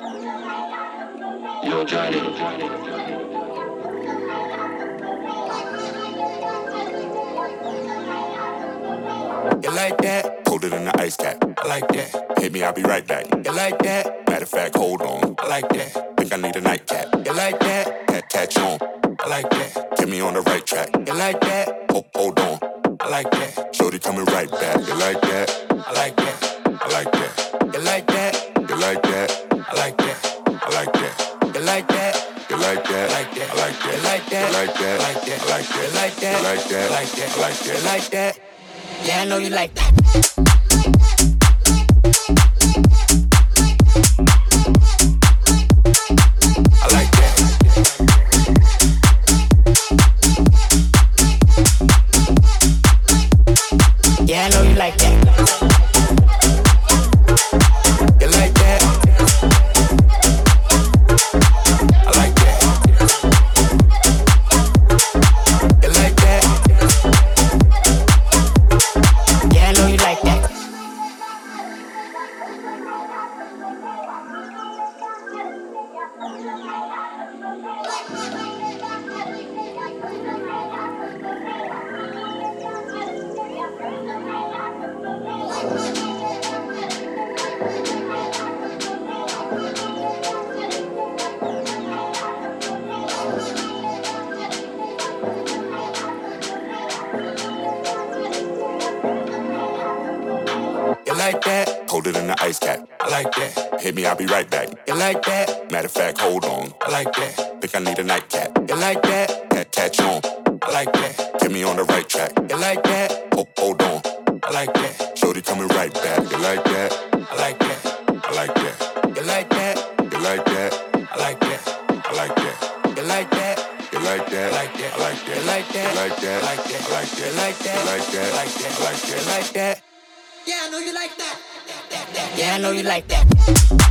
Yo, Johnny. You like that? Colder than the ice cap. I like that. Hit me, I'll be right back. You like that? Matter of fact, hold on. I like that. Think I need a nightcap. You like that? Catch on. I like that. Get me on the right track. You like that? Hold on. I like that. Shorty coming right back. You like that? I like that. I like that. You like that? You like that? I like that. I like that. You like that? You like that? I like that. I like that. You like that? I like that. I like that. I like that. You like that? I like that. I like that. I like that. You like that? Yeah, I know you like that. I like that. Yeah, I know you like that. You like that? I like that. You like that? Yeah, I know you like that. You like that? Colder than the ice cap. I like that. Hit me, I'll be right back. You like that? Matter of fact, hold on. I like that. Think I need a nightcap. You like that? Catch on. I like that. Get me on the right track. You like that? Hold on. I like that. Shorty coming right back. You like that? I like that. I like that. You like that? You like that? I like that. I like that. You like that? You like that? I like that. I like that. You like that? I like that. I like that. I like that. You like that? I like that. I like that. I like that. You like that? Yeah, I know you like that. Yeah, I know you like that.